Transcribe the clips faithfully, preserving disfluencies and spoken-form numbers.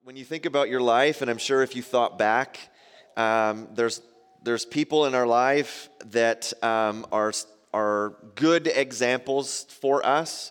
When you think about your life, and I'm sure if you thought back, um, there's there's people in our life that um, are are good examples for us,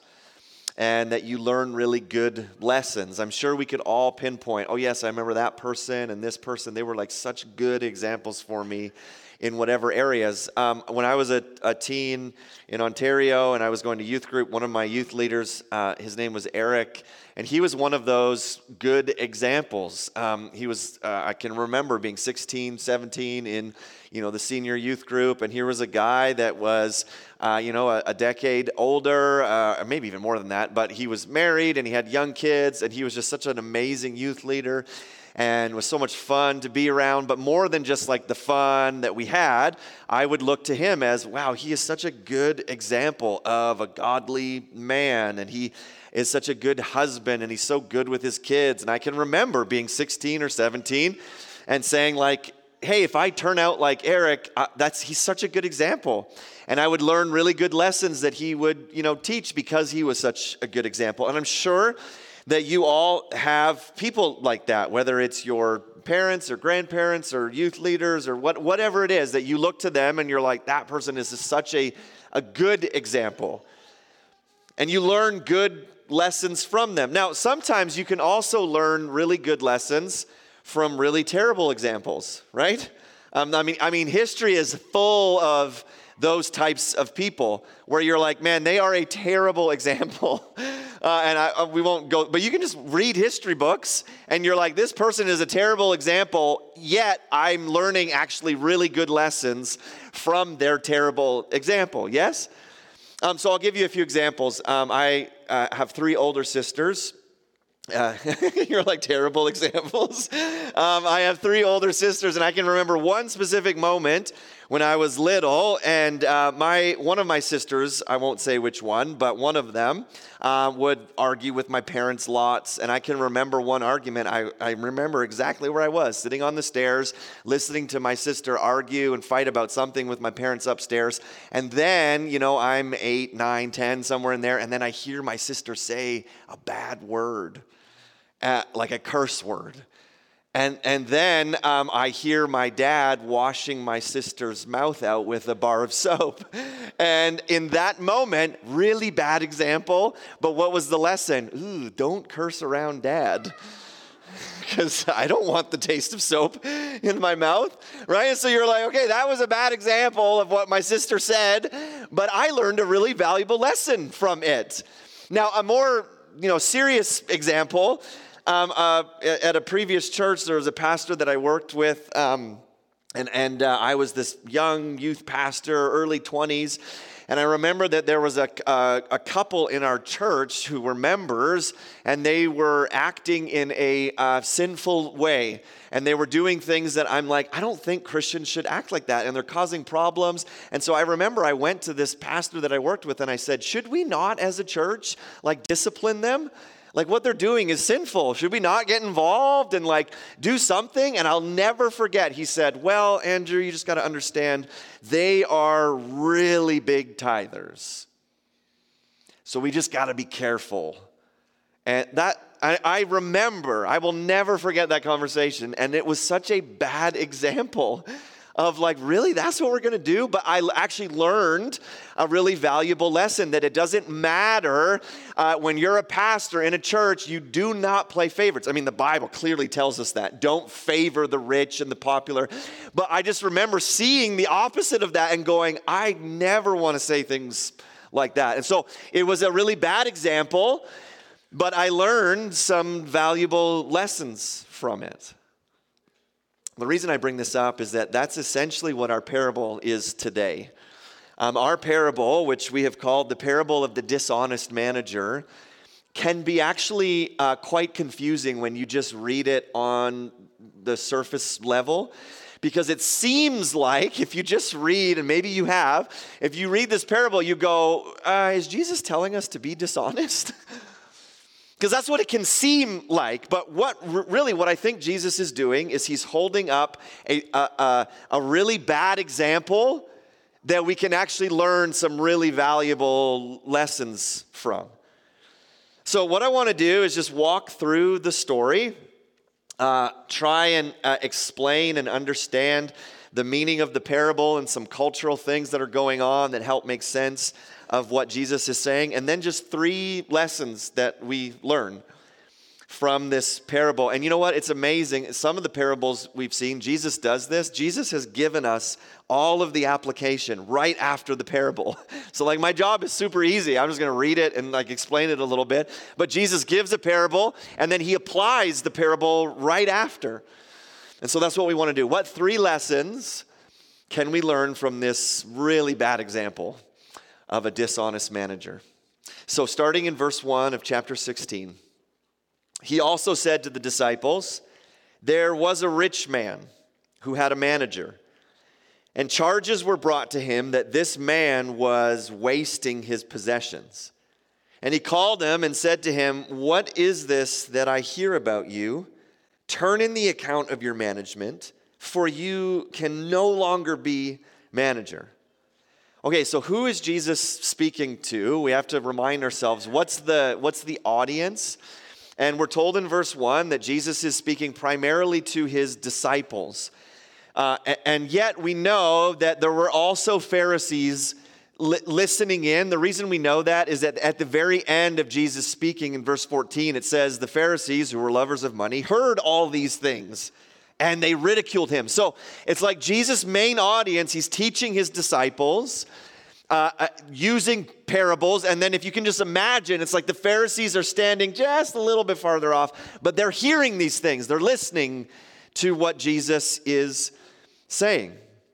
and that you learn really good lessons. I'm sure we could all pinpoint, oh yes, I remember that person and this person. They were like such good examples for me in whatever areas. Um, when I was a, a teen in Ontario and I was going to youth group, one of my youth leaders, uh, his name was Eric, and he was one of those good examples. Um, he was, uh, I can remember being sixteen, seventeen in, you know, the senior youth group, and here was a guy that was, uh, you know, a, a decade older, uh, or maybe even more than that, but he was married and he had young kids, and he was just such an amazing youth leader. And was so much fun to be around, but more than just like the fun that we had, I would look to him as, wow, he is such a good example of a godly man, and he is such a good husband, and he's so good with his kids. And I can remember being sixteen or seventeen and saying like, hey, if I turn out like Eric, uh, that's he's such a good example. And I would learn really good lessons that he would, you know, teach because he was such a good example. And I'm sure that you all have people like that, whether it's your parents or grandparents or youth leaders or what, whatever it is, that you look to them and you're like, that person is such a, a good example. And you learn good lessons from them. Now, sometimes you can also learn really good lessons from really terrible examples, right? Um, I mean, I mean, history is full of those types of people where you're like, man, they are a terrible example. Uh, and I, uh, we won't go, but you can just read history books and you're like, this person is a terrible example, yet I'm learning actually really good lessons from their terrible example, yes? Um, so I'll give you a few examples. Um, I uh, have three older sisters. Uh, you're like terrible examples. Um, I have three older sisters, and I can remember one specific moment when I was little, and uh, my one of my sisters, I won't say which one, but one of them uh, would argue with my parents lots, and I can remember one argument. I, I remember exactly where I was, sitting on the stairs, listening to my sister argue and fight about something with my parents upstairs, and then, you know, I'm eight, nine, ten, somewhere in there, and then I hear my sister say a bad word, uh, like a curse word. And and then um, I hear my dad washing my sister's mouth out with a bar of soap. And in that moment, really bad example, but what was the lesson? Ooh, don't curse around dad. Because I don't want the taste of soap in my mouth, right? And so you're like, okay, that was a bad example of what my sister said, but I learned a really valuable lesson from it. Now, a more, you know, serious example. Um, uh, at a previous church, there was a pastor that I worked with, um, and, and uh, I was this young youth pastor, early twenties, and I remember that there was a, a, a couple in our church who were members, and they were acting in a uh, sinful way, and they were doing things that I'm like, I don't think Christians should act like that, and they're causing problems. And so I remember I went to this pastor that I worked with, and I said, should we not as a church like discipline them? Like, what they're doing is sinful. Should we not get involved and like do something? And I'll never forget, he said, well, Andrew, you just got to understand, they are really big tithers. So we just got to be careful. And that, I, I remember, I will never forget that conversation. And it was such a bad example of like, really, that's what we're going to do? But I actually learned a really valuable lesson that it doesn't matter uh, when you're a pastor in a church, you do not play favorites. I mean, the Bible clearly tells us that. Don't favor the rich and the popular. But I just remember seeing the opposite of that and going, I never want to say things like that. And so it was a really bad example, but I learned some valuable lessons from it. The reason I bring this up is that that's essentially what our parable is today. Um, our parable, which we have called the parable of the dishonest manager, can be actually uh, quite confusing when you just read it on the surface level. Because it seems like if you just read, and maybe you have, if you read this parable, you go, uh, is Jesus telling us to be dishonest? Because that's what it can seem like. But what really what I think Jesus is doing is he's holding up a, a, a, a really bad example that we can actually learn some really valuable lessons from. So what I want to do is just walk through the story uh, try and uh, explain and understand the meaning of the parable and some cultural things that are going on that help make sense of what Jesus is saying. And then just three lessons that we learn from this parable. And you know what? It's amazing. Some of the parables we've seen, Jesus does this. Jesus has given us all of the application right after the parable. So like my job is super easy. I'm just going to read it and like explain it a little bit. But Jesus gives a parable and then he applies the parable right after. And so that's what we want to do. What three lessons can we learn from this really bad example of a dishonest manager? So starting in verse one of chapter sixteen. He also said to the disciples, there was a rich man who had a manager, and charges were brought to him that this man was wasting his possessions. And he called him and said to him, what is this that I hear about you? Turn in the account of your management, for you can no longer be manager. Okay, so who is Jesus speaking to? We have to remind ourselves, what's the, what's the audience? And we're told in verse one that Jesus is speaking primarily to his disciples. Uh, and yet we know that there were also Pharisees li- listening in. The reason we know that is that at the very end of Jesus speaking in verse fourteen, it says the Pharisees, who were lovers of money, heard all these things and they ridiculed him. So it's like Jesus' main audience, he's teaching his disciples Uh, uh, using parables, and then if you can just imagine, it's like the Pharisees are standing just a little bit farther off, but they're hearing these things. They're listening to what Jesus is saying.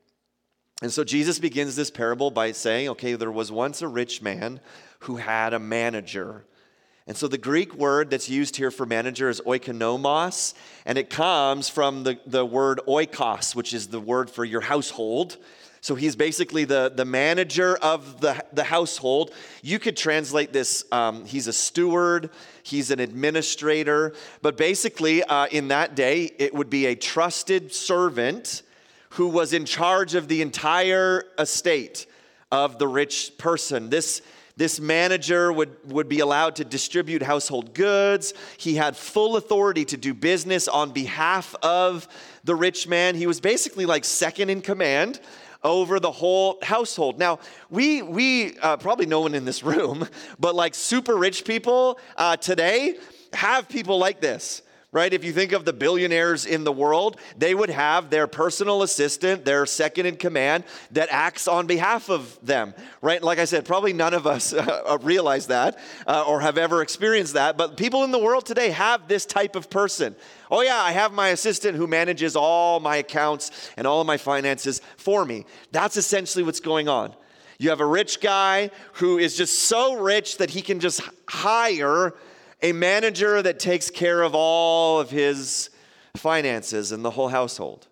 And so Jesus begins this parable by saying, okay, there was once a rich man who had a manager. And so the Greek word that's used here for manager is oikonomos, and it comes from the, the word oikos, which is the word for your household. So he's basically the, the manager of the, the household. You could translate this, um, he's a steward, he's an administrator. But basically, uh, in that day, it would be a trusted servant who was in charge of the entire estate of the rich person. This, this manager would, would be allowed to distribute household goods. He had full authority to do business on behalf of the rich man. He was basically like second in command over the whole household. Now, we we uh, probably no one in this room, but like super rich people uh, today have people like this, right? If you think of the billionaires in the world, they would have their personal assistant, their second in command, that acts on behalf of them, right? Like I said, probably none of us uh, realize that uh, or have ever experienced that, but people in the world today have this type of person. Oh yeah, I have my assistant who manages all my accounts and all of my finances for me. That's essentially what's going on. You have a rich guy who is just so rich that he can just hire a manager that takes care of all of his finances and the whole household.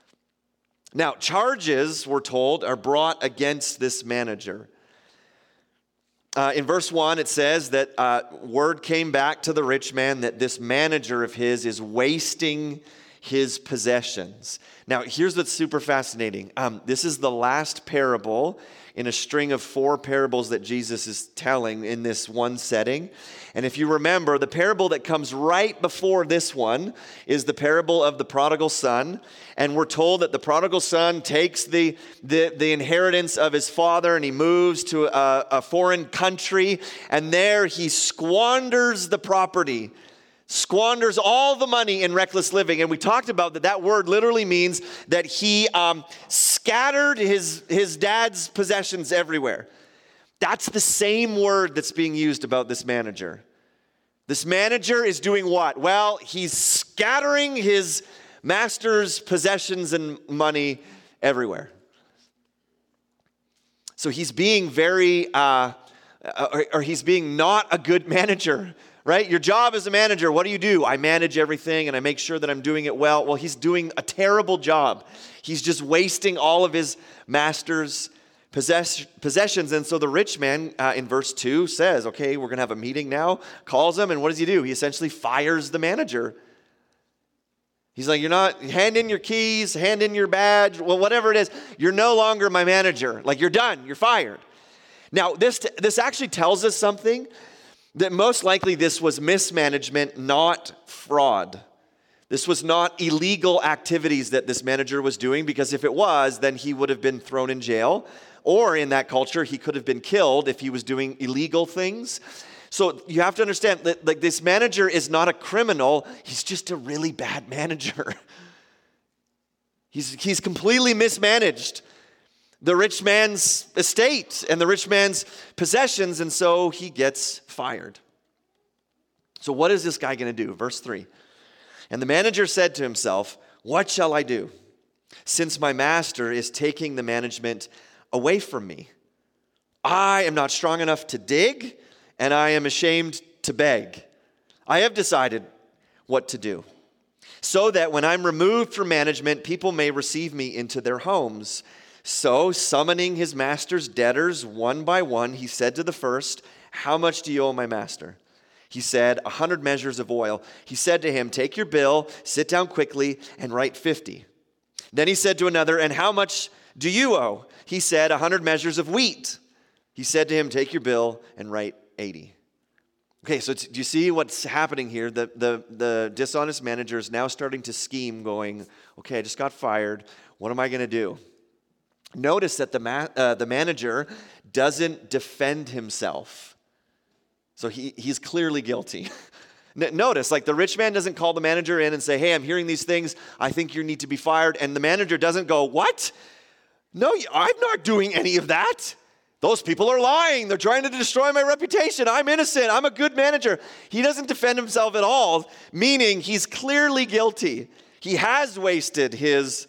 Now, charges, we're told, are brought against this manager. Uh, in verse one, it says that uh, word came back to the rich man that this manager of his is wasting his possessions. Now, here's what's super fascinating. Um, this is the last parable in a string of four parables that Jesus is telling in this one setting. And if you remember, the parable that comes right before this one is the parable of the prodigal son. And we're told that the prodigal son takes the, the, the inheritance of his father and he moves to a, a foreign country. And there he squanders the property, squanders all the money in reckless living. And we talked about that that word literally means that he um, scattered his, his dad's possessions everywhere. That's the same word that's being used about this manager. This manager is doing what? Well, he's scattering his master's possessions and money everywhere. So he's being very, uh, or, or he's being not a good manager. Right? Your job as a manager, what do you do? I manage everything and I make sure that I'm doing it well. Well, he's doing a terrible job. He's just wasting all of his master's possess- possessions. And so the rich man uh, in verse two says, okay, we're going to have a meeting now, calls him, and what does he do? He essentially fires the manager. He's like, you're not, hand in your keys, hand in your badge, well, whatever it is, you're no longer my manager. Like, you're done, you're fired. Now, this this actually tells us something, that most likely this was mismanagement, not fraud. This was not illegal activities that this manager was doing, because if it was, then he would have been thrown in jail. Or in that culture, he could have been killed if he was doing illegal things. So you have to understand that, like, this manager is not a criminal. He's just a really bad manager. He's, he's completely mismanaged the rich man's estate and the rich man's possessions, and so he gets fired. So what is this guy going to do? Verse three. And the manager said to himself, "What shall I do, since my master is taking the management away from me? I am not strong enough to dig, and I am ashamed to beg. I have decided what to do, so that when I'm removed from management, people may receive me into their homes." So, summoning his master's debtors one by one, he said to the first, "How much do you owe my master?" He said, "A hundred measures of oil." He said to him, "Take your bill, sit down quickly, and write fifty." Then he said to another, "And how much do you owe?" He said, "A hundred measures of wheat." He said to him, "Take your bill and write eighty." Okay, so do you see what's happening here? The, the, the dishonest manager is now starting to scheme, going, okay, I just got fired. What am I going to do? Notice that the, ma- uh, the manager doesn't defend himself. So he, he's clearly guilty. Notice, like, the rich man doesn't call the manager in and say, "Hey, I'm hearing these things. I think you need to be fired." And the manager doesn't go, "What? No, I'm not doing any of that. Those people are lying. They're trying to destroy my reputation. I'm innocent. I'm a good manager." He doesn't defend himself at all, meaning he's clearly guilty. He has wasted his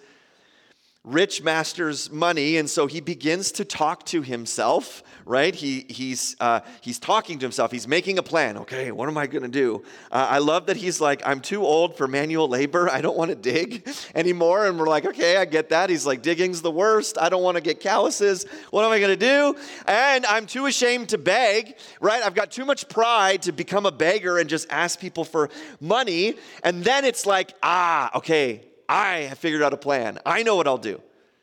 rich master's money, and so he begins to talk to himself, right? He he's uh, he's talking to himself. He's making a plan. Okay, what am I going to do? Uh, I love that he's like, "I'm too old for manual labor. I don't want to dig anymore." And we're like, okay, I get that. He's like, digging's the worst. I don't want to get calluses. What am I going to do? And I'm too ashamed to beg, right? I've got too much pride to become a beggar and just ask people for money. And then it's like, ah, okay, I have figured out a plan. I know what I'll do.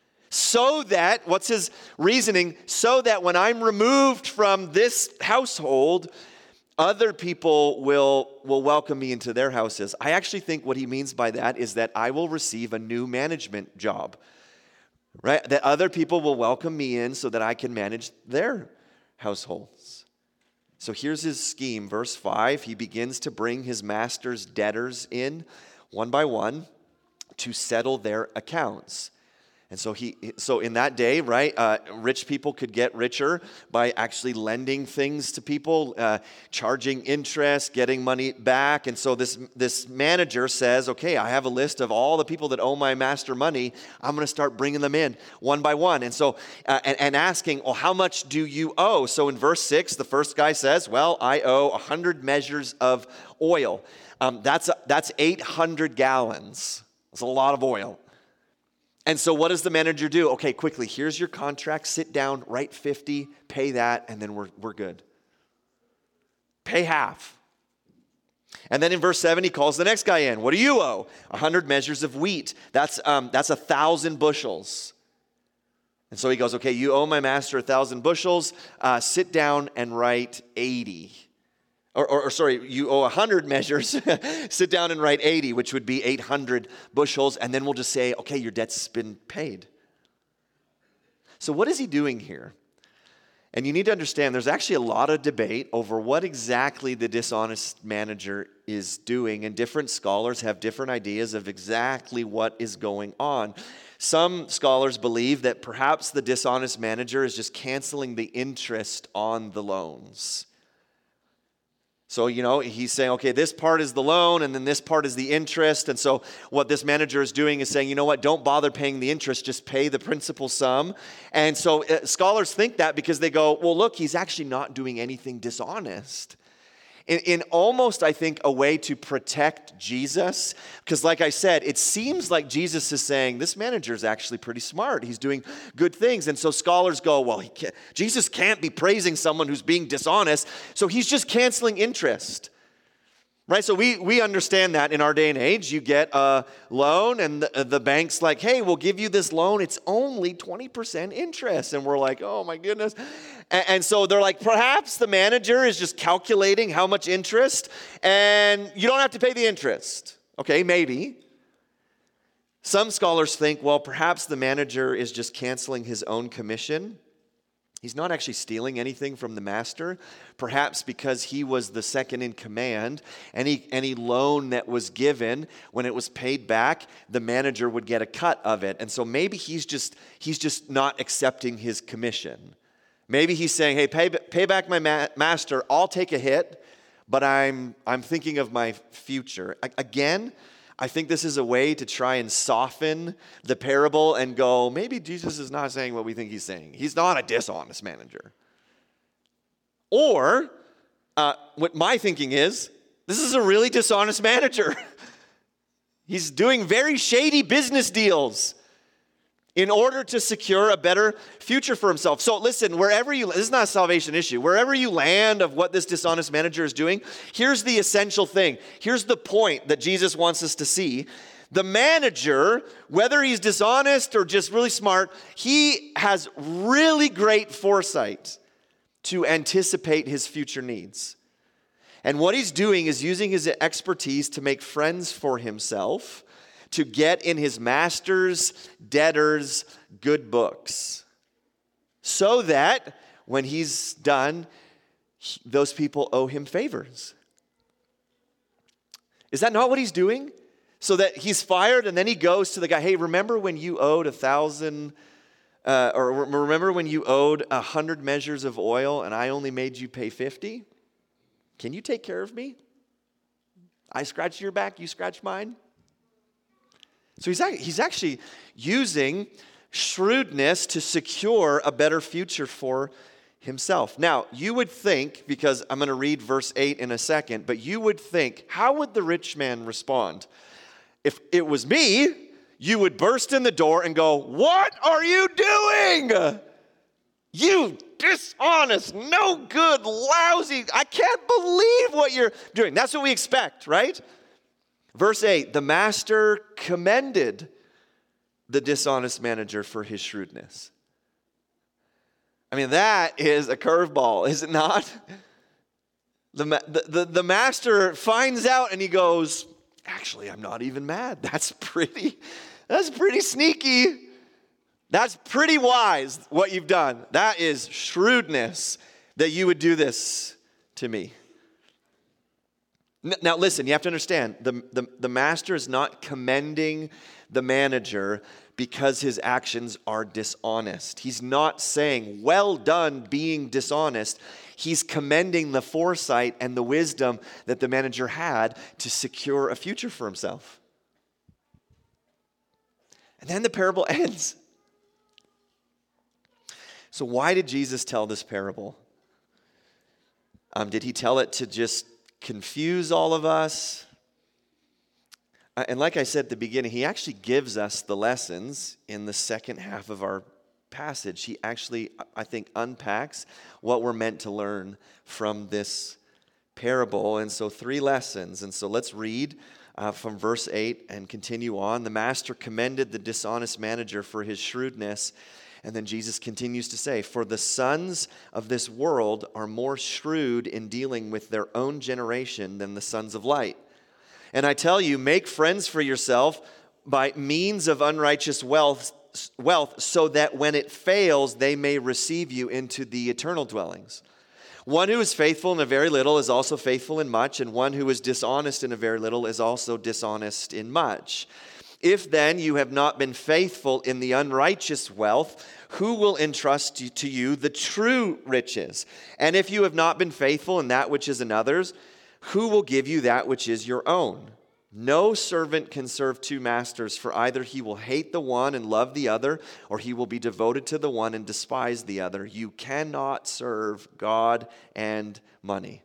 So that, what's his reasoning? So that when I'm removed from this household, other people will, will welcome me into their houses. I actually think what he means by that is that I will receive a new management job, right? That other people will welcome me in so that I can manage their households. So here's his scheme. Verse five, he begins to bring his master's debtors in one by one to settle their accounts. And so he, so in that day, right, uh, rich people could get richer by actually lending things to people, uh, charging interest, getting money back. And so this this manager says, okay, I have a list of all the people that owe my master money. I'm going to start bringing them in one by one. And so, uh, and, and asking, well, how much do you owe? So in verse six, the first guy says, well, I owe a hundred measures of oil. Um, that's a, that's eight hundred gallons. That's a lot of oil. And so what does the manager do? Okay, quickly, here's your contract. Sit down, write fifty, pay that, and then we're, we're good. Pay half. And then in verse seven, he calls the next guy in. What do you owe? A hundred measures of wheat. That's um, that's a thousand bushels. And so he goes, okay, you owe my master a thousand bushels. Uh, sit down and write eighty. Or, or, or sorry, you owe one hundred measures. Sit down and write eighty, which would be eight hundred bushels. And then we'll just say, okay, your debt's been paid. So what is he doing here? And you need to understand, there's actually a lot of debate over what exactly the dishonest manager is doing. And different scholars have different ideas of exactly what is going on. Some scholars believe that perhaps the dishonest manager is just canceling the interest on the loans. So, you know, he's saying, okay, this part is the loan and then this part is the interest. And so what this manager is doing is saying, you know what, don't bother paying the interest, just pay the principal sum. And so uh, scholars think that because they go, well, look, he's actually not doing anything dishonest. In, in almost, I think, a way to protect Jesus. Because like I said, it seems like Jesus is saying, this manager is actually pretty smart. He's doing good things. And so scholars go, well, he can't, Jesus can't be praising someone who's being dishonest. So he's just canceling interest. Right? So we, we understand that in our day and age. You get a loan and the, the bank's like, hey, we'll give you this loan. It's only twenty percent interest. And we're like, oh my goodness. And, and so they're like, perhaps the manager is just calculating how much interest and you don't have to pay the interest. Okay, maybe. Some scholars think, well, perhaps the manager is just canceling his own commission. He's not actually stealing anything from the master, perhaps because he was the second in command. Any, any loan that was given, when it was paid back, the manager would get a cut of it. And so maybe he's just, he's just not accepting his commission. Maybe he's saying, hey, pay, pay back my ma- master, I'll take a hit, but I'm, I'm thinking of my future. I, again, I think this is a way to try and soften the parable and go, maybe Jesus is not saying what we think he's saying. He's not a dishonest manager. Or, uh, what my thinking is, this is a really dishonest manager. He's doing very shady business deals in order to secure a better future for himself. So listen, wherever you, this is not a salvation issue. Wherever you land of what this dishonest manager is doing, here's the essential thing. Here's the point that Jesus wants us to see. The manager, whether he's dishonest or just really smart, he has really great foresight to anticipate his future needs. And what he's doing is using his expertise to make friends for himself, to get in his master's debtors' good books, so that when he's done, those people owe him favors. Is that not what he's doing? So that he's fired and then he goes to the guy, hey, remember when you owed a thousand, uh, or remember when you owed a hundred measures of oil and I only made you pay fifty? Can you take care of me? I scratch your back, you scratch mine. So he's, he's actually using shrewdness to secure a better future for himself. Now, you would think, because I'm going to read verse eight in a second, but you would think, how would the rich man respond? If it was me, you would burst in the door and go, what are you doing? You dishonest, no good, lousy, I can't believe what you're doing. That's what we expect, right? Verse eight, the master commended the dishonest manager for his shrewdness. I mean, that is a curveball, is it not? The, the, the, the master finds out and he goes, actually, I'm not even mad. That's pretty, that's pretty sneaky. That's pretty wise what you've done. That is shrewdness that you would do this to me. Now listen, you have to understand, the, the, the master is not commending the manager because his actions are dishonest. He's not saying, well done being dishonest. He's commending the foresight and the wisdom that the manager had to secure a future for himself. And then the parable ends. So why did Jesus tell this parable? Um, did he tell it to just confuse all of us? Uh, and like I said at the beginning, he actually gives us the lessons in the second half of our passage. He actually, I think, unpacks what we're meant to learn from this parable. And so three lessons. And so let's read uh, from verse eight and continue on. The master commended the dishonest manager for his shrewdness. And then Jesus continues to say, for the sons of this world are more shrewd in dealing with their own generation than the sons of light. And I tell you, make friends for yourself by means of unrighteous wealth, wealth, so that when it fails, they may receive you into the eternal dwellings. One who is faithful in a very little is also faithful in much, and one who is dishonest in a very little is also dishonest in much. If then you have not been faithful in the unrighteous wealth, who will entrust to you the true riches? And if you have not been faithful in that which is another's, who will give you that which is your own? No servant can serve two masters, for either he will hate the one and love the other, or he will be devoted to the one and despise the other. You cannot serve God and money.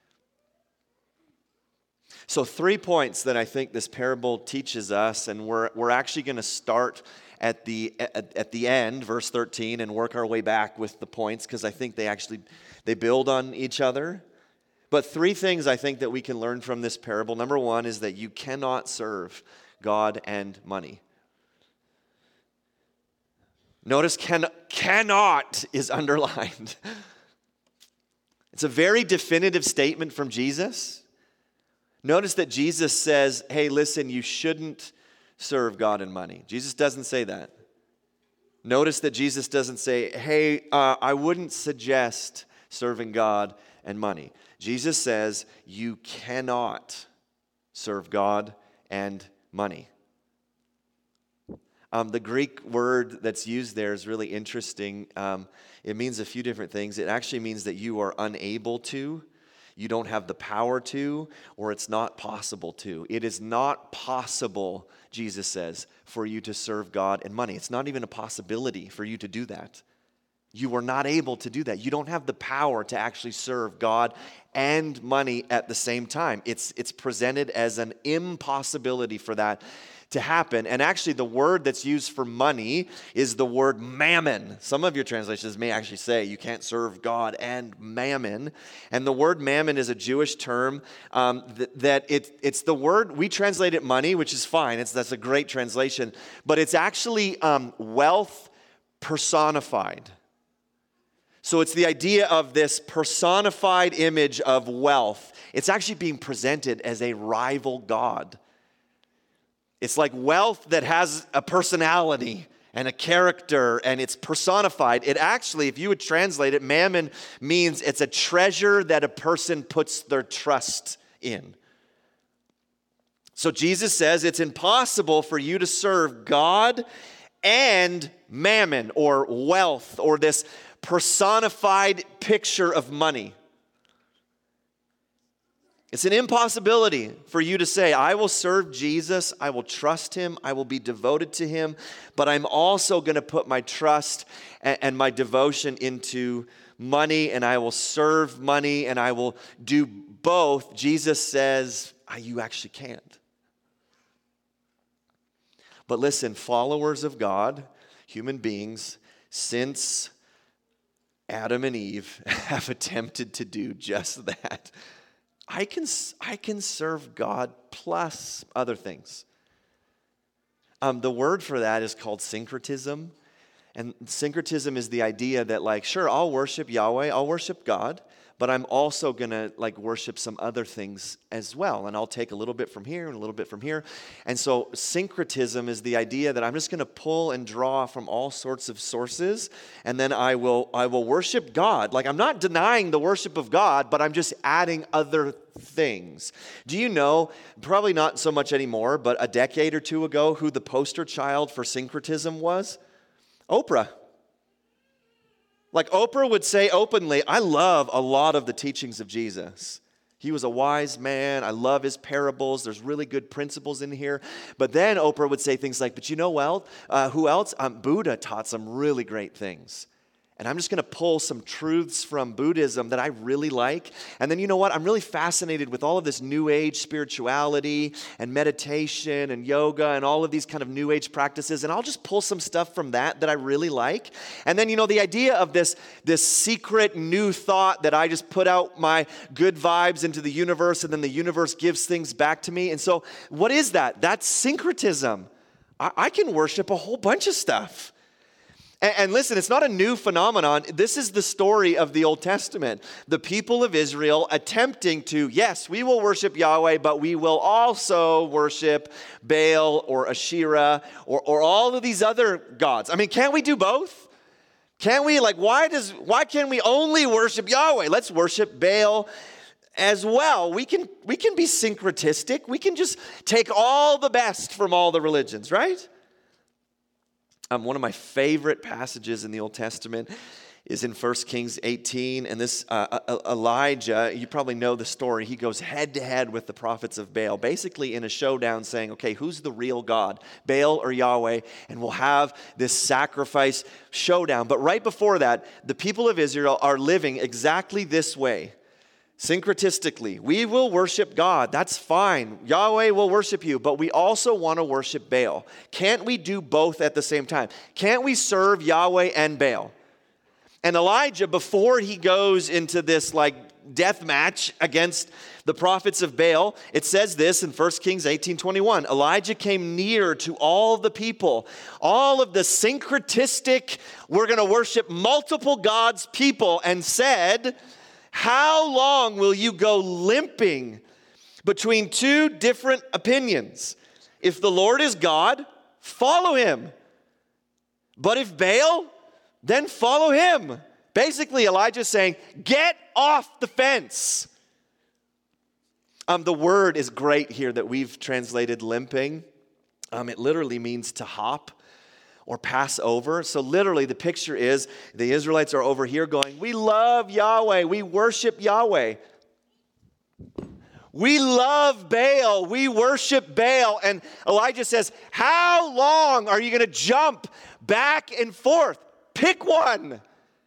So three points that I think this parable teaches us, and we're, we're actually going to start at the, at, at the end, verse thirteen, and work our way back with the points, because I think they actually, they build on each other. But three things I think that we can learn from this parable. Number one is that you cannot serve God and money. Notice can, cannot is underlined. It's a very definitive statement from Jesus. Notice that Jesus says, hey, listen, you shouldn't serve God and money. Jesus doesn't say that. Notice that Jesus doesn't say, hey, uh, I wouldn't suggest serving God and money. Jesus says, you cannot serve God and money. Um, the Greek word that's used there is really interesting. Um, it means a few different things. It actually means that you are unable to, you don't have the power to, or it's not possible to. It is not possible, Jesus says, for you to serve God and money. It's not even a possibility for you to do that. You are not able to do that. You don't have the power to actually serve God and money at the same time. It's, it's presented as an impossibility for that to happen. And actually the word that's used for money is the word mammon. Some of your translations may actually say you can't serve God and mammon. And the word mammon is a Jewish term um, th- that it, it's the word, we translate it money, which is fine. It's, that's a great translation. But it's actually um, wealth personified. So it's the idea of this personified image of wealth. It's actually being presented as a rival god. It's like wealth that has a personality and a character, and it's personified. It actually, if you would translate it, mammon means it's a treasure that a person puts their trust in. So Jesus says it's impossible for you to serve God and mammon or wealth or this personified picture of money. It's an impossibility for you to say, I will serve Jesus, I will trust him, I will be devoted to him, but I'm also going to put my trust and, and my devotion into money, and I will serve money, and I will do both. Jesus says, ah, you actually can't. But listen, followers of God, human beings, since Adam and Eve have attempted to do just that. I can, I can serve God plus other things. Um, the word for that is called syncretism. And syncretism is the idea that, like, sure, I'll worship Yahweh, I'll worship God, but I'm also going to, like, worship some other things as well. And I'll take a little bit from here and a little bit from here. And so syncretism is the idea that I'm just going to pull and draw from all sorts of sources, and then I will I will worship God. Like, I'm not denying the worship of God, but I'm just adding other things. Do you know, probably not so much anymore, but a decade or two ago, who the poster child for syncretism was? Oprah. Like, Oprah would say openly, I love a lot of the teachings of Jesus. He was a wise man. I love his parables. There's really good principles in here. But then Oprah would say things like, but you know well, uh, who else? Um, Buddha taught some really great things. And I'm just going to pull some truths from Buddhism that I really like. And then, you know what? I'm really fascinated with all of this New Age spirituality and meditation and yoga and all of these kind of New Age practices. And I'll just pull some stuff from that that I really like. And then, you know, the idea of this, this secret new thought that I just put out my good vibes into the universe, and then the universe gives things back to me. And so what is that? That's syncretism. I, I can worship a whole bunch of stuff. And listen, it's not a new phenomenon. This is the story of the Old Testament. The people of Israel attempting to, yes, we will worship Yahweh, but we will also worship Baal or Asherah or, or all of these other gods. I mean, can't we do both? Can't we? Like, why does why can we only worship Yahweh? Let's worship Baal as well. We can, we can be syncretistic. We can just take all the best from all the religions, right? Um, one of my favorite passages in the Old Testament is in First Kings eighteen, and this uh, Elijah, you probably know the story, he goes head-to-head with the prophets of Baal, basically in a showdown saying, okay, who's the real God, Baal or Yahweh? And we'll have this sacrifice showdown. But right before that, the people of Israel are living exactly this way. Syncretistically, we will worship God. That's fine. Yahweh will worship you, but we also want to worship Baal. Can't we do both at the same time? Can't we serve Yahweh and Baal? And Elijah, before he goes into this like death match against the prophets of Baal, it says this in First Kings eighteen twenty-one. Elijah came near to all the people, all of the syncretistic, we're going to worship multiple gods people, and said, how long will you go limping between two different opinions. If the Lord is God, follow him. But if Baal, then follow him. Basically, Elijah's saying, get off the fence. Um, the word is great here that we've translated limping. Um, it literally means to hop or pass over. So literally the picture is the Israelites are over here going, we love Yahweh, we worship Yahweh. We love Baal, we worship Baal. And Elijah says, how long are you going to jump back and forth? Pick one.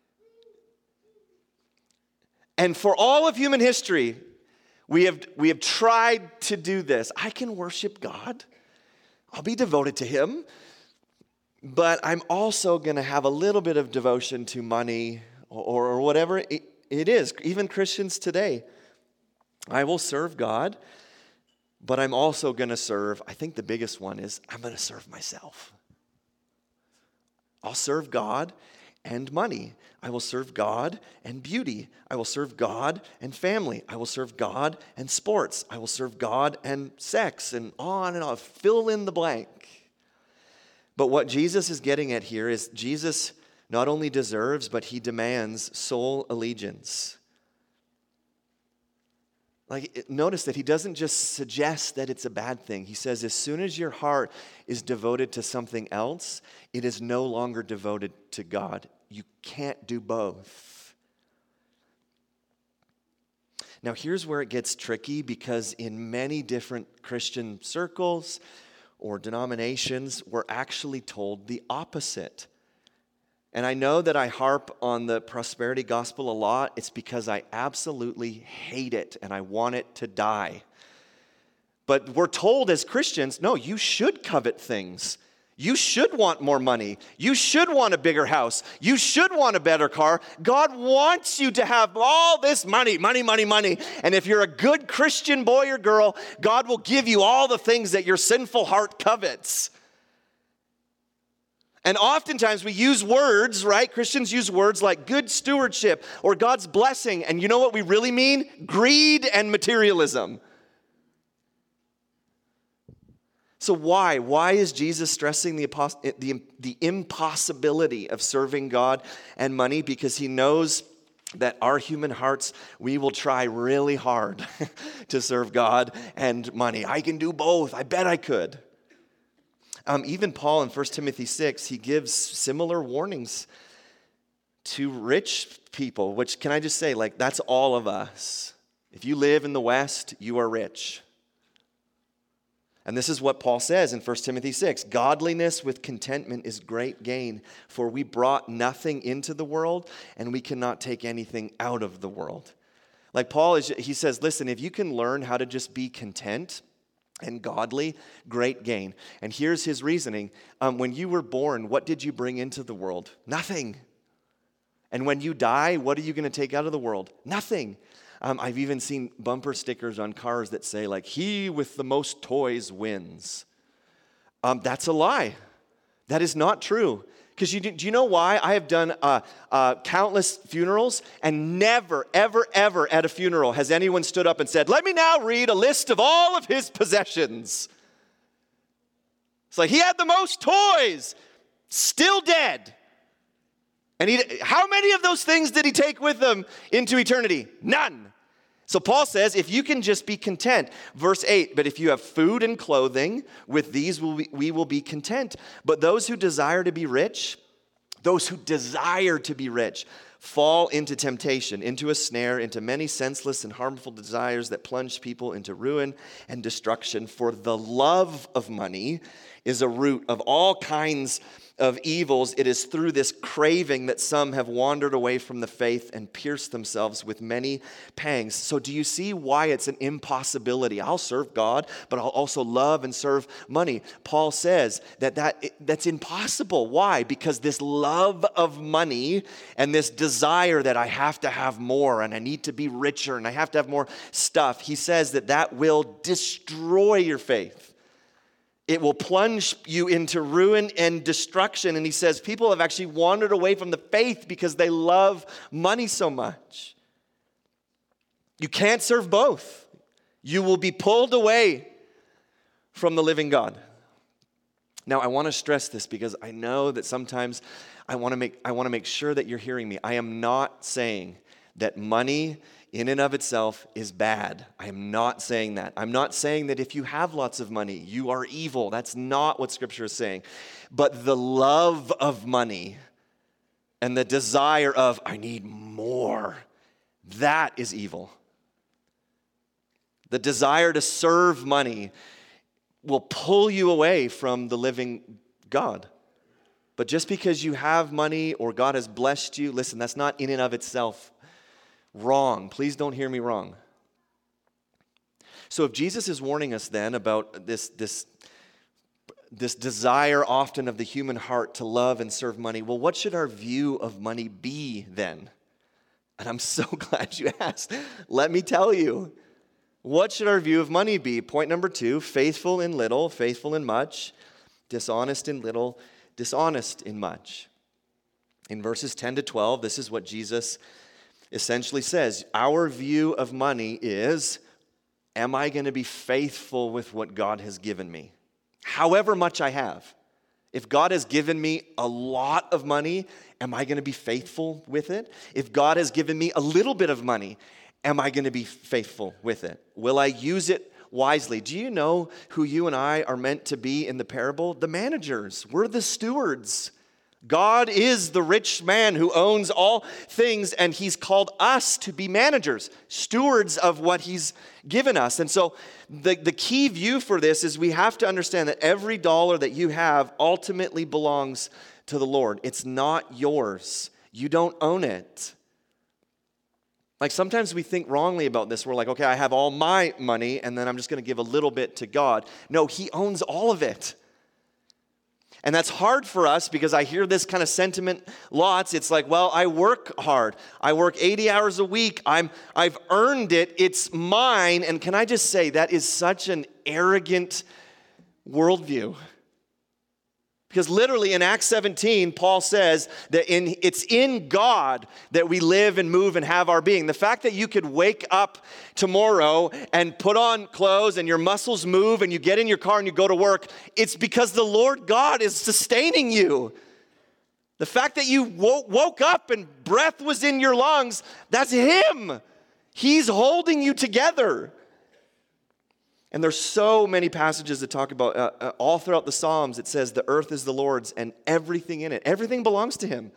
And for all of human history, we have, we have tried to do this. I can worship God. I'll be devoted to him. But I'm also going to have a little bit of devotion to money or, or whatever it, it is. Even Christians today. I will serve God, but I'm also going to serve, I think the biggest one is I'm going to serve myself. I'll serve God and money. I will serve God and beauty. I will serve God and family. I will serve God and sports. I will serve God and sex, and on and on. Fill in the blank. But what Jesus is getting at here is Jesus not only deserves, but he demands sole allegiance. Like, notice that he doesn't just suggest that it's a bad thing. He says as soon as your heart is devoted to something else, it is no longer devoted to God. You can't do both. Now, here's where it gets tricky, because in many different Christian circles or denominations, we're actually told the opposite. And I know that I harp on the prosperity gospel a lot. It's because I absolutely hate it and I want it to die. But we're told as Christians, no, you should covet things. You should want more money. You should want a bigger house. You should want a better car. God wants you to have all this money, money, money, money. And if you're a good Christian boy or girl, God will give you all the things that your sinful heart covets. And oftentimes we use words, right? Christians use words like good stewardship or God's blessing. And you know what we really mean? Greed and materialism. So why? Why is Jesus stressing the, the, the impossibility of serving God and money? Because he knows that our human hearts, we will try really hard to serve God and money. I can do both. I bet I could. Um, even Paul in First Timothy six, he gives similar warnings to rich people, which, can I just say, like, that's all of us. If you live in the West, you are rich. And this is what Paul says in First Timothy six, godliness with contentment is great gain, for we brought nothing into the world, and we cannot take anything out of the world. Like Paul, is, he says, listen, if you can learn how to just be content and godly, great gain. And here's his reasoning. Um, when you were born, what did you bring into the world? Nothing. And when you die, what are you going to take out of the world? Nothing. Um, I've even seen bumper stickers on cars that say, like, he with the most toys wins. Um, that's a lie. That is not true. Because you, do you know why? I have done uh, uh, countless funerals, and never, ever, ever at a funeral has anyone stood up and said, let me now read a list of all of his possessions. It's like, he had the most toys, still dead. And he, how many of those things did he take with him into eternity? None. So Paul says, if you can just be content. Verse eight, but if you have food and clothing, with these will we, we will be content. But those who desire to be rich, those who desire to be rich, fall into temptation, into a snare, into many senseless and harmful desires that plunge people into ruin and destruction. For the love of money is a root of all kinds of evils. It is through this craving that some have wandered away from the faith and pierced themselves with many pangs. So do you see why it's an impossibility? I'll serve God, but I'll also love and serve money. Paul says that, that that's impossible. Why? Because this love of money and this desire that I have to have more and I need to be richer and I have to have more stuff, he says that that will destroy your faith. It will plunge you into ruin and destruction. And he says people have actually wandered away from the faith because they love money so much. You can't serve both. You will be pulled away from the living God. Now, I want to stress this because I know that sometimes I want to make I want to make sure that you're hearing me. I am not saying that money in and of itself is bad. I am not saying that. I'm not saying that if you have lots of money, you are evil. That's not what Scripture is saying. But the love of money and the desire of, I need more, that is evil. The desire to serve money will pull you away from the living God. But just because you have money or God has blessed you, listen, that's not in and of itself wrong. Please don't hear me wrong. So if Jesus is warning us then about this, this, this desire often of the human heart to love and serve money, well, what should our view of money be then? And I'm so glad you asked. Let me tell you. What should our view of money be? Point number two, faithful in little, faithful in much, dishonest in little, dishonest in much. In verses ten to twelve, this is what Jesus essentially says. Our view of money is, am I going to be faithful with what God has given me? However much I have. If God has given me a lot of money, am I going to be faithful with it? If God has given me a little bit of money, am I going to be faithful with it? Will I use it wisely? Do you know who you and I are meant to be in the parable? The managers. We're the stewards. God is the rich man who owns all things, and he's called us to be managers, stewards of what he's given us. And so the, the key view for this is we have to understand that every dollar that you have ultimately belongs to the Lord. It's not yours. You don't own it. Like sometimes we think wrongly about this. We're like, okay, I have all my money, and then I'm just going to give a little bit to God. No, he owns all of it. And that's hard for us because I hear this kind of sentiment lots. It's like, well, I work hard. I work eighty hours a week. I'm, I've earned it. It's mine. And can I just say that is such an arrogant worldview? Because literally in Acts seventeen, Paul says that in, it's in God that we live and move and have our being. The fact that you could wake up tomorrow and put on clothes and your muscles move and you get in your car and you go to work, it's because the Lord God is sustaining you. The fact that you woke, woke up and breath was in your lungs, that's Him. He's holding you together. And there's so many passages that talk about, uh, uh, all throughout the Psalms, it says the earth is the Lord's and everything in it. Everything belongs to Him.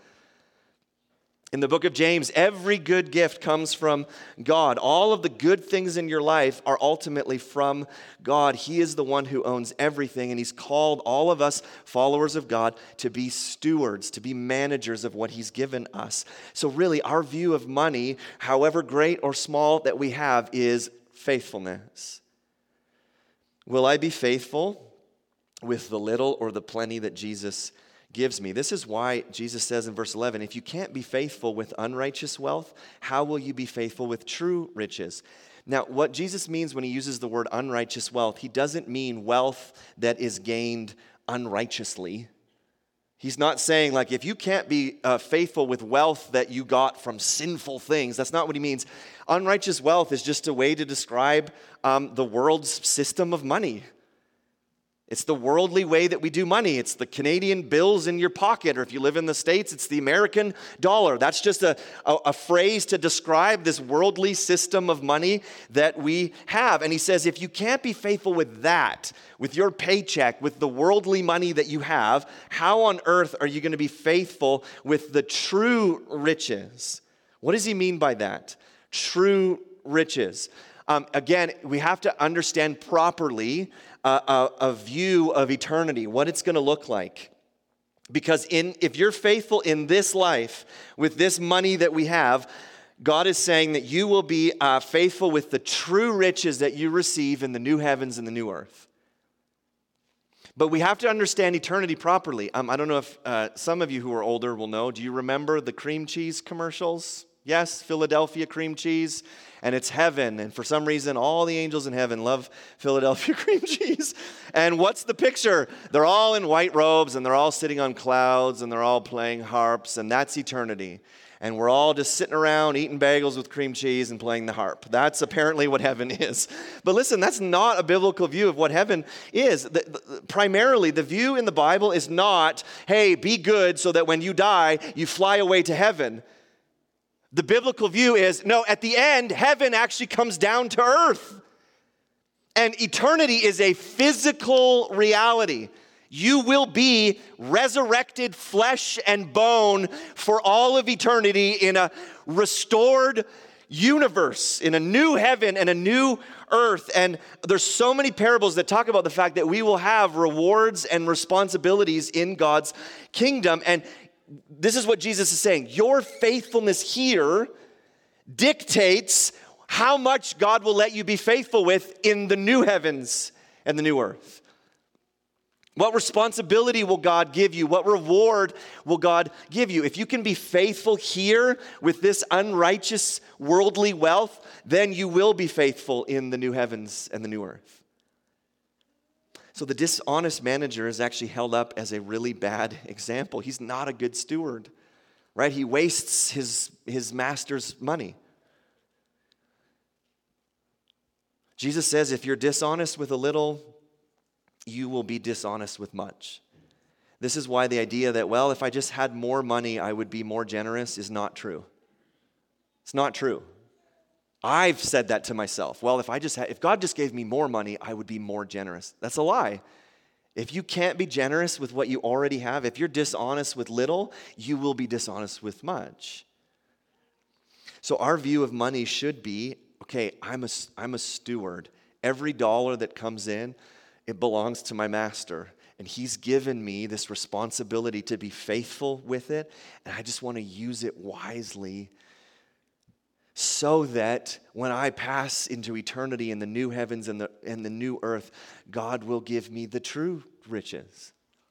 In the book of James, every good gift comes from God. All of the good things in your life are ultimately from God. He is the one who owns everything, and He's called all of us, followers of God, to be stewards, to be managers of what He's given us. So really, our view of money, however great or small that we have, is faithfulness. Will I be faithful with the little or the plenty that Jesus gives me? This is why Jesus says in verse eleven, if you can't be faithful with unrighteous wealth, how will you be faithful with true riches? Now, what Jesus means when He uses the word unrighteous wealth, He doesn't mean wealth that is gained unrighteously. He's not saying, like, if you can't be uh, faithful with wealth that you got from sinful things. That's not what He means. Unrighteous wealth is just a way to describe um, the world's system of money. It's the worldly way that we do money. It's the Canadian bills in your pocket, or if you live in the States, it's the American dollar. That's just a, a, a phrase to describe this worldly system of money that we have. And He says, if you can't be faithful with that, with your paycheck, with the worldly money that you have, how on earth are you going to be faithful with the true riches? What does He mean by that? True riches. Um, again, we have to understand properly uh, a, a view of eternity, what it's going to look like. Because in if you're faithful in this life, with this money that we have, God is saying that you will be uh, faithful with the true riches that you receive in the new heavens and the new earth. But we have to understand eternity properly. Um, I don't know if uh, some of you who are older will know. Do you remember the cream cheese commercials? Yes, Philadelphia cream cheese, and it's heaven. And for some reason, all the angels in heaven love Philadelphia cream cheese. And what's the picture? They're all in white robes, and they're all sitting on clouds, and they're all playing harps, and that's eternity. And we're all just sitting around eating bagels with cream cheese and playing the harp. That's apparently what heaven is. But listen, that's not a biblical view of what heaven is. The, the, primarily, the view in the Bible is not, hey, be good so that when you die, you fly away to heaven. The biblical view is, no, at the end, heaven actually comes down to earth. And eternity is a physical reality. You will be resurrected flesh and bone for all of eternity in a restored universe, in a new heaven and a new earth. And there's so many parables that talk about the fact that we will have rewards and responsibilities in God's kingdom. And this is what Jesus is saying. Your faithfulness here dictates how much God will let you be faithful with in the new heavens and the new earth. What responsibility will God give you? What reward will God give you? If you can be faithful here with this unrighteous worldly wealth, then you will be faithful in the new heavens and the new earth. So the dishonest manager is actually held up as a really bad example. He's not a good steward, right? He wastes his, his master's money. Jesus says, if you're dishonest with a little, you will be dishonest with much. This is why the idea that, well, if I just had more money, I would be more generous is not true. It's not true. I've said that to myself. Well, if I just had, if God just gave me more money, I would be more generous. That's a lie. If you can't be generous with what you already have, if you're dishonest with little, you will be dishonest with much. So our view of money should be, okay, I'm a, I'm a steward. Every dollar that comes in, it belongs to my master, and he's given me this responsibility to be faithful with it, and I just want to use it wisely so that when I pass into eternity in the new heavens and the, and the new earth, God will give me the true riches.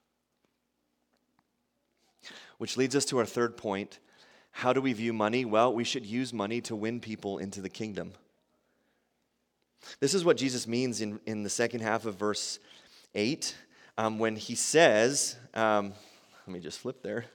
Which leads us to our third point. How do we view money? Well, we should use money to win people into the kingdom. This is what Jesus means in, in the second half of verse eight um, when he says, um, let me just flip there.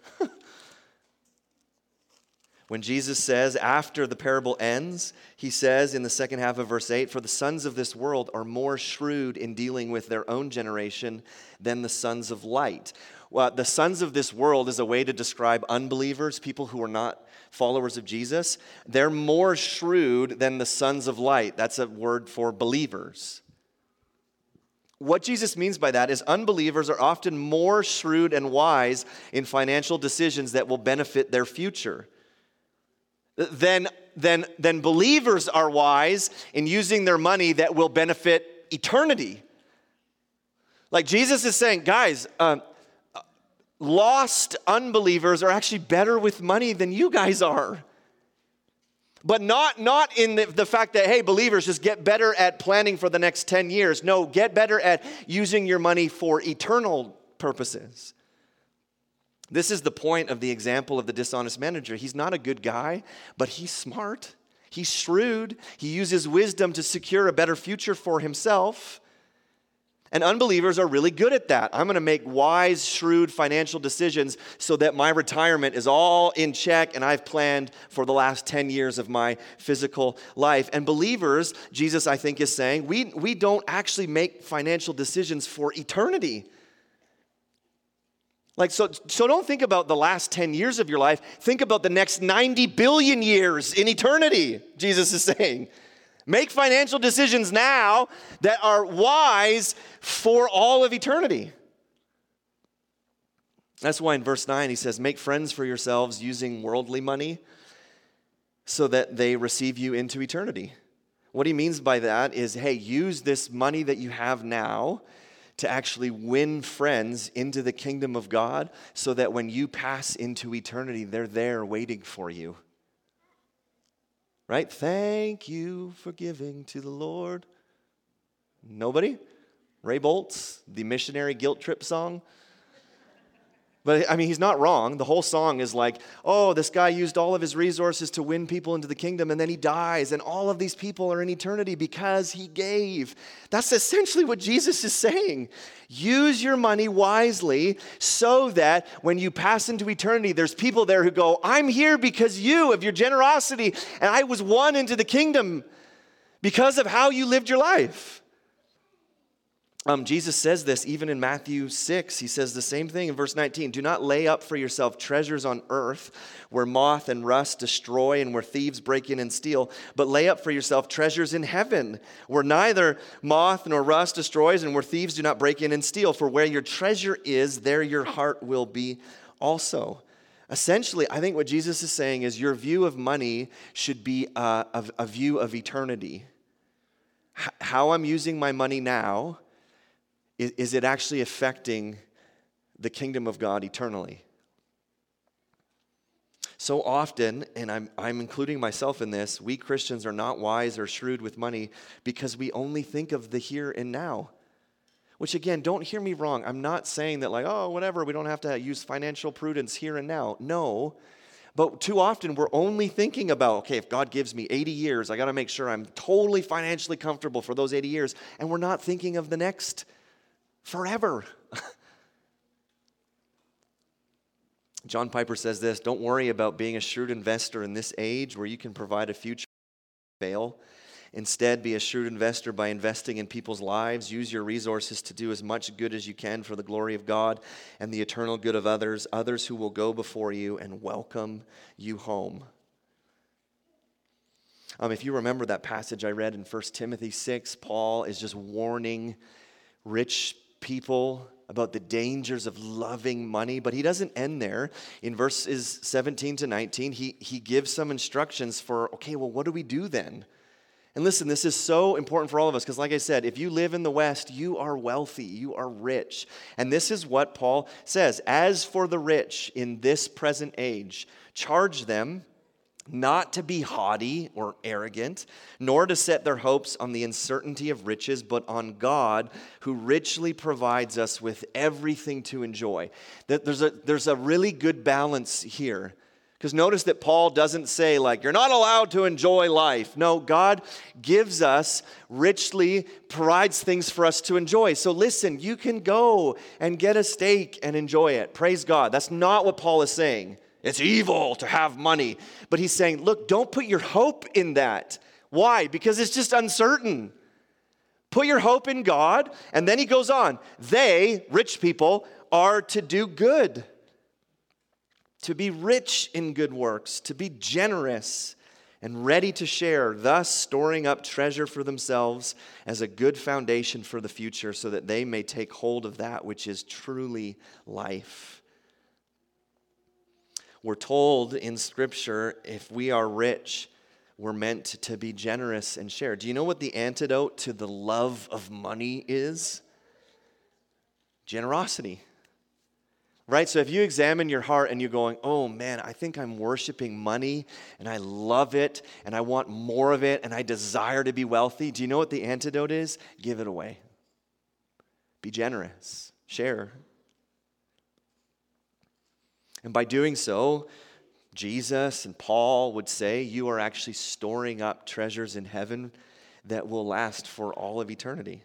When Jesus says, after the parable ends, he says in the second half of verse eight, for the sons of this world are more shrewd in dealing with their own generation than the sons of light. Well, the sons of this world is a way to describe unbelievers, people who are not followers of Jesus. They're more shrewd than the sons of light. That's a word for believers. What Jesus means by that is unbelievers are often more shrewd and wise in financial decisions that will benefit their future than, than, than believers are wise in using their money that will benefit eternity. Like Jesus is saying, guys, um, lost unbelievers are actually better with money than you guys are. But not, not in the, the fact that, hey, believers, just get better at planning for the next ten years. No, get better at using your money for eternal purposes. This is the point of the example of the dishonest manager. He's not a good guy, but he's smart. He's shrewd. He uses wisdom to secure a better future for himself. And unbelievers are really good at that. I'm going to make wise, shrewd financial decisions so that my retirement is all in check and I've planned for the last ten years of my physical life. And believers, Jesus, I think, is saying, we, we don't actually make financial decisions for eternity. Like, so, so don't think about the last ten years of your life. Think about the next ninety billion years in eternity, Jesus is saying. Make financial decisions now that are wise for all of eternity. That's why in verse nine he says, make friends for yourselves using worldly money so that they receive you into eternity. What he means by that is, hey, use this money that you have now to actually win friends into the kingdom of God so that when you pass into eternity, they're there waiting for you. Right? Thank you for giving to the Lord. Nobody? Ray Boltz, the missionary guilt trip song? But I mean, he's not wrong. The whole song is like, oh, this guy used all of his resources to win people into the kingdom, and then he dies, and all of these people are in eternity because he gave. That's essentially what Jesus is saying. Use your money wisely so that when you pass into eternity, there's people there who go, I'm here because you, of your generosity, and I was won into the kingdom because of how you lived your life. Um, Jesus says this even in Matthew six. He says the same thing in verse nineteen. Do not lay up for yourself treasures on earth where moth and rust destroy and where thieves break in and steal, but lay up for yourself treasures in heaven where neither moth nor rust destroys and where thieves do not break in and steal. For where your treasure is, there your heart will be also. Essentially, I think what Jesus is saying is your view of money should be a, a, a view of eternity. H- how I'm using my money now, is it actually affecting the kingdom of God eternally? So often, and I'm, I'm including myself in this, we Christians are not wise or shrewd with money because we only think of the here and now. Which again, don't hear me wrong. I'm not saying that like, oh, whatever, we don't have to use financial prudence here and now. No. But too often we're only thinking about, okay, if God gives me eighty years, I got to make sure I'm totally financially comfortable for those eighty years. And we're not thinking of the next forever. John Piper says this, don't worry about being a shrewd investor in this age where you can provide a future fail. Instead, be a shrewd investor by investing in people's lives. Use your resources to do as much good as you can for the glory of God and the eternal good of others, others who will go before you and welcome you home. Um, if you remember that passage I read in First Timothy six, Paul is just warning rich people about the dangers of loving money, but he doesn't end there. In verses seventeen to nineteen, he, he gives some instructions for, okay, well, what do we do then? And listen, this is so important for all of us because like I said, if you live in the West, you are wealthy, you are rich. And this is what Paul says, as for the rich in this present age, charge them not to be haughty or arrogant, nor to set their hopes on the uncertainty of riches, but on God, who richly provides us with everything to enjoy. There's a, there's a really good balance here. Because notice that Paul doesn't say, like, you're not allowed to enjoy life. No, God gives us, richly provides things for us to enjoy. So listen, you can go and get a steak and enjoy it. Praise God. That's not what Paul is saying. It's evil to have money. But he's saying, look, don't put your hope in that. Why? Because it's just uncertain. Put your hope in God. And then he goes on. They, rich people, are to do good. To be rich in good works. To be generous and ready to share. Thus storing up treasure for themselves as a good foundation for the future so that they may take hold of that which is truly life. We're told in Scripture, if we are rich, we're meant to be generous and share. Do you know what the antidote to the love of money is? Generosity. Right? So if you examine your heart and you're going, oh man, I think I'm worshiping money and I love it and I want more of it and I desire to be wealthy. Do you know what the antidote is? Give it away. Be generous. Share. And by doing so, Jesus and Paul would say, you are actually storing up treasures in heaven that will last for all of eternity.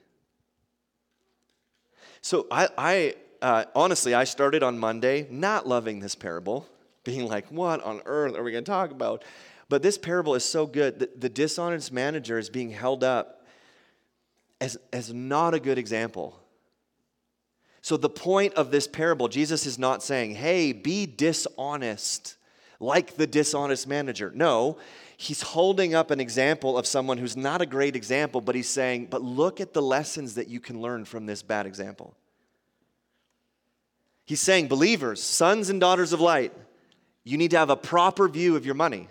So I, I uh, honestly, I started on Monday not loving this parable, being like, what on earth are we going to talk about? But this parable is so good. The, the dishonest manager is being held up as, as not a good example. So the point of this parable, Jesus is not saying, hey, be dishonest like the dishonest manager. No, he's holding up an example of someone who's not a great example, but he's saying, but look at the lessons that you can learn from this bad example. He's saying, believers, sons and daughters of light, you need to have a proper view of your money.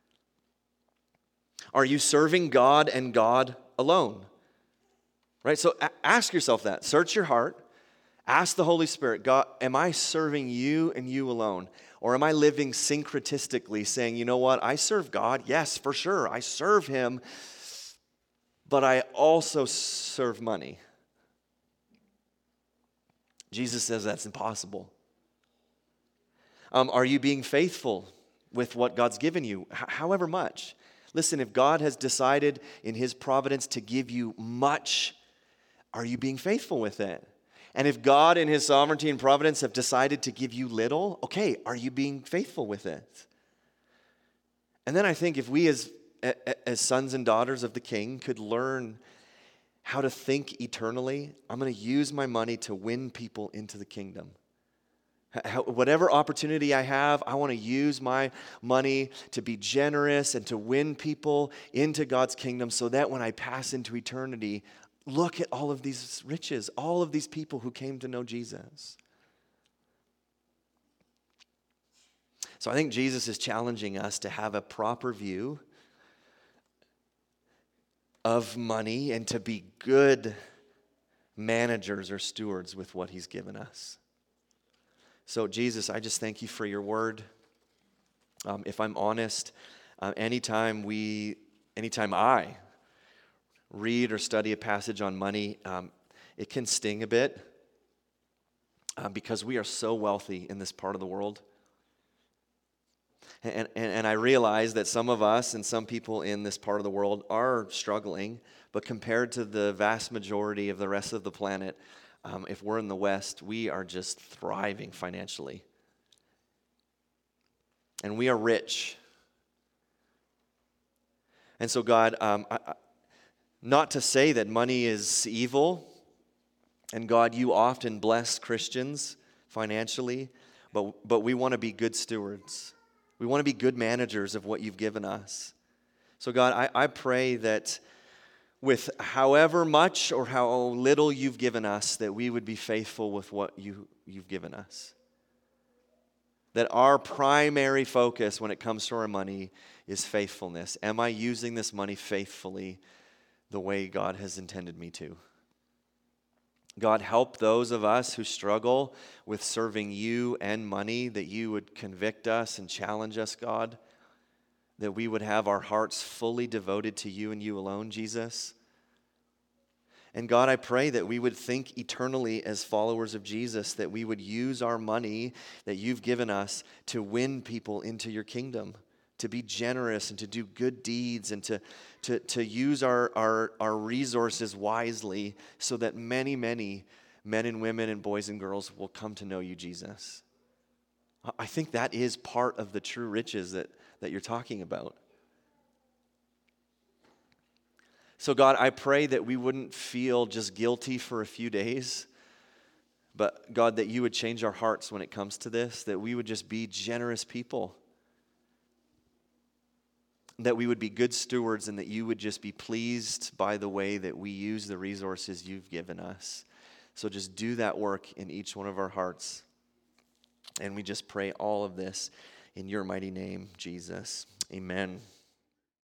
Are you serving God and God alone? Right? So ask yourself that. Search your heart. Ask the Holy Spirit, God, am I serving you and you alone? Or am I living syncretistically, saying, you know what, I serve God. Yes, for sure, I serve him, but I also serve money. Jesus says that's impossible. Um, are you being faithful with what God's given you, H- however much? Listen, if God has decided in his providence to give you much, are you being faithful with it? And if God in his sovereignty and providence have decided to give you little, okay, are you being faithful with it? And then I think if we as, as sons and daughters of the King could learn how to think eternally, I'm going to use my money to win people into the kingdom. How, whatever opportunity I have, I want to use my money to be generous and to win people into God's kingdom so that when I pass into eternity, look at all of these riches, all of these people who came to know Jesus. So I think Jesus is challenging us to have a proper view of money and to be good managers or stewards with what he's given us. So Jesus, I just thank you for your word. Um, if I'm honest, uh, anytime we, anytime I read or study a passage on money, um, it can sting a bit uh, because we are so wealthy in this part of the world. And, and, and I realize that some of us and some people in this part of the world are struggling, but compared to the vast majority of the rest of the planet, um, if we're in the West, we are just thriving financially. And we are rich. And so God, um, I, I, not to say that money is evil, and God, you often bless Christians financially, but, but we want to be good stewards. We want to be good managers of what you've given us. So God, I, I pray that with however much or how little you've given us, that we would be faithful with what you, you've given us. That our primary focus when it comes to our money is faithfulness. Am I using this money faithfully the way God has intended me to? God, help those of us who struggle with serving you and money, that you would convict us and challenge us, God, that we would have our hearts fully devoted to you and you alone, Jesus. And God, I pray that we would think eternally as followers of Jesus, that we would use our money that you've given us to win people into your kingdom, to be generous and to do good deeds and to, to, to use our, our, our resources wisely so that many, many men and women and boys and girls will come to know you, Jesus. I think that is part of the true riches that, that you're talking about. So God, I pray that we wouldn't feel just guilty for a few days, but God, that you would change our hearts when it comes to this, that we would just be generous people, that we would be good stewards, and that you would just be pleased by the way that we use the resources you've given us. So just do that work in each one of our hearts. And we just pray all of this in your mighty name, Jesus. Amen.